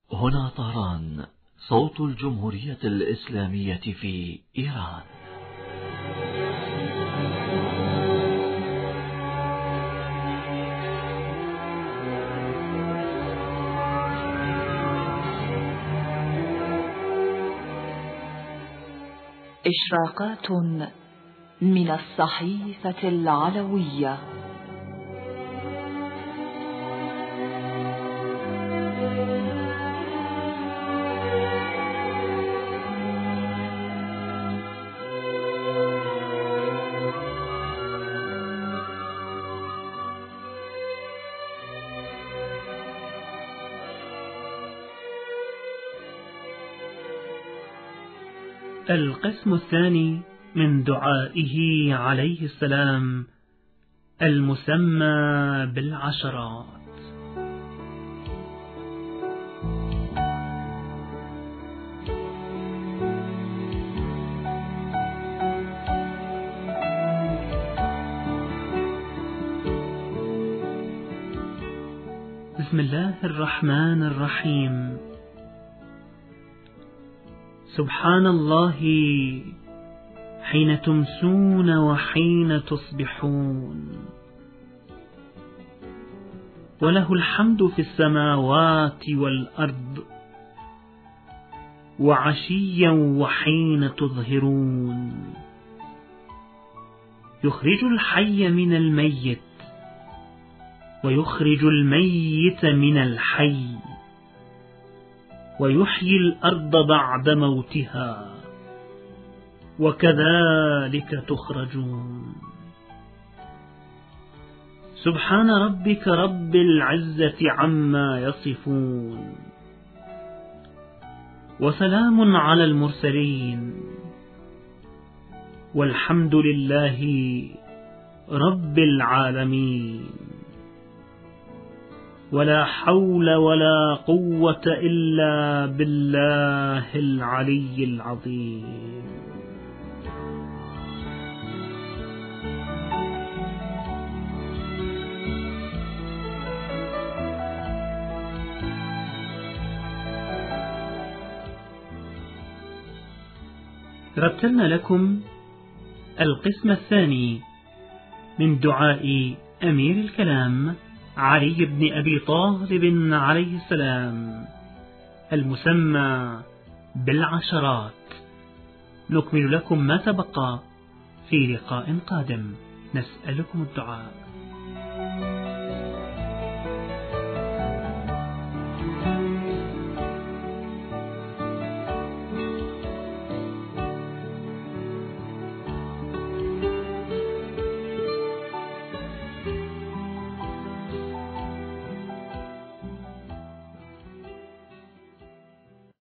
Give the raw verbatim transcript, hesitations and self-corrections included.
هنا طهران، صوت الجمهورية الإسلامية في إيران. إشراقات من الصحيفة العلوية. القسم الثاني من دعائه عليه السلام، المسمى بالعشرات. بسم الله الرحمن الرحيم. سبحان الله حين تمسون وحين تصبحون، وله الحمد في السماوات والأرض وعشيا وحين تظهرون، يخرج الحي من الميت ويخرج الميت من الحي، ويحيي الأرض بعد موتها، وكذلك تخرجون. سبحان ربك رب العزة عما يصفون، وسلام على المرسلين، والحمد لله رب العالمين. ولا حول ولا قوة إلا بالله العلي العظيم. رتلنا لكم القسم الثاني من دعاء أمير الكلام علي بن أبي طالب عليه السلام، المسمى بالعشرات. نكمل لكم ما تبقى في لقاء قادم. نسألكم الدعاء.